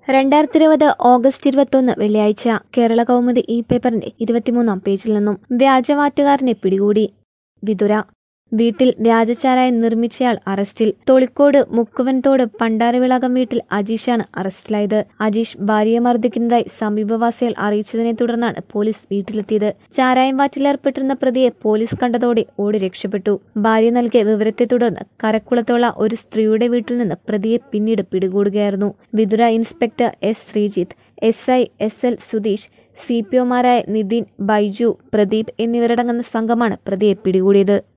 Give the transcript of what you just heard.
2020 August 21 വെള്ളിയാഴ്ച കേരള കൗമുദി ഈ പേപ്പറിന്റെ 23-ാം പേജിൽ നിന്നും വ്യാജവാറ്റുകാരനെ പിടികൂടി. വിതുര വീട്ടിൽ വ്യാജച്ചാരായം നിർമ്മിച്ചയാൾ അറസ്റ്റിൽ. തൊളിക്കോട് മുക്കുവൻതോട് പണ്ടാരവിളാകം വീട്ടിൽ അജീഷാണ് അറസ്റ്റിലായത്. അജീഷ് ഭാര്യയെ മർദ്ദിക്കുന്നതായി സമീപവാസികൾ അറിയിച്ചതിനെ തുടർന്നാണ് പോലീസ് വീട്ടിലെത്തിയത്. ചാരായം വാറ്റിലേർപ്പെട്ടിരുന്ന പ്രതിയെ പോലീസ് കണ്ടതോടെ ഓടി രക്ഷപ്പെട്ടു. ഭാര്യ നൽകിയ വിവരത്തെ തുടർന്ന് കരക്കുളത്തുള്ള ഒരു സ്ത്രീയുടെ വീട്ടിൽ നിന്ന് പ്രതിയെ പിന്നീട് പിടികൂടുകയായിരുന്നു. Vithura inspector S Sreejith, SI SL Sudheesh, CPOമാരായ നിതിൻ, ബൈജു, പ്രദീപ് എന്നിവരടങ്ങുന്ന സംഘമാണ് പ്രതിയെ പിടികൂടിയത്.